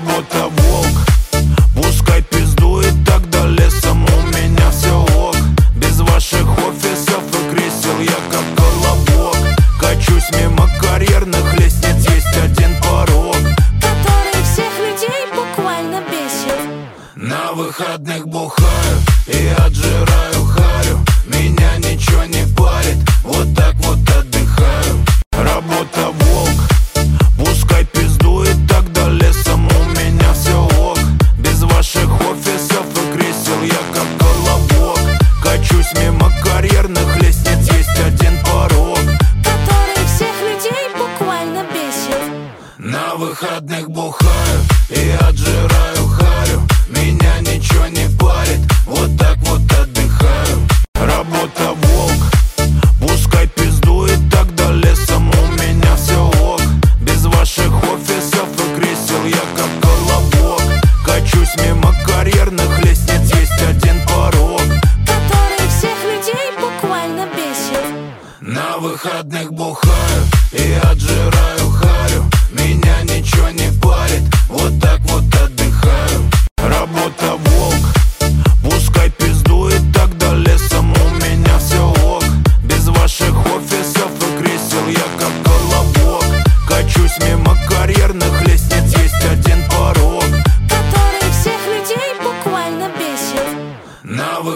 Работа волк, пускай пиздует тогда лесом, у меня все ок. Без ваших офисов и кресел я как колобок. Качусь мимо карьерных лестниц, есть один порог, который всех людей буквально бесит. на выходных бухаю и отжираю харю. Меня ничего не парит, вот так вот отдыхаю. Работа волк, пускай пиздует тогда лесом, у меня все ок. Без ваших офисов и кресел я как колобок. Качусь мимо карьерных лестниц, есть один порог, Который всех людей буквально бесит. на выходных бухаю и отжираю харю. Меня ничего не парит, вот так вот отдыхаю. Работа волк, пускай пиздует тогда лесом, у меня все ок. Без ваших офисов и кресел я как колобок. Качусь мимо карьерных лестниц, есть один порог, Который всех людей буквально бесит. на выходных бухаю и отжираю харю. Меня ничего не парит, вот так вот отдыхаю. Работа волк, пускай пиздует тогда лесом, у меня все ок. Без ваших офисов и кресел я как колобок. Качусь мимо